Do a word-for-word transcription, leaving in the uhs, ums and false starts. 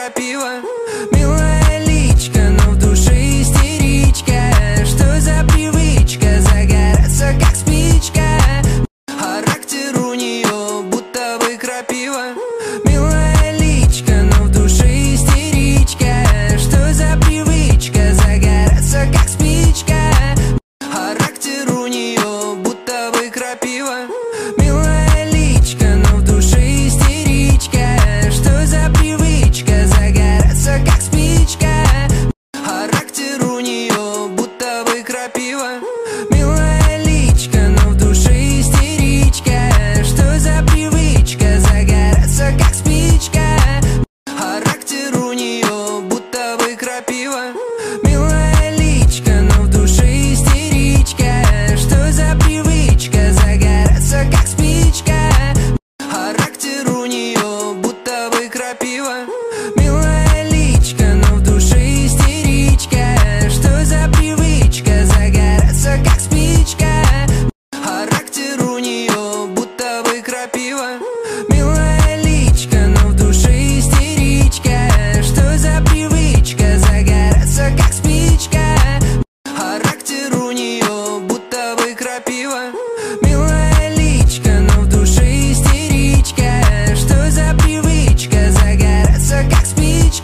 крапива. Милая личка, но в душе истеричка. Что за привычка загораться как спичка? Характер у нее будто бы крапива. Милая личка, но в душе истеричка. Что за привычка загораться как спичка? Характер у нее будто бы крапива. Милая личка, но в душе истеричка. Что за привычка загораться как спичка? Характер у нее будто бы крапива. Милая личка, но в душе истеричка. Что за привычка загораться как спичка? Характер у нее будто бы крапива. Милая личка, но в душе истеричка. Что за привычка загораться как спичка? Характер у нее будто бы крапива. Милая личка, но в душе истеричка. Что за привычка загораться как спичка? Характер у нее будто бы крапива. Милая личка, но в душе истеричка. Что за привычка загораться как спичка? Характер у нее будто бы крапива.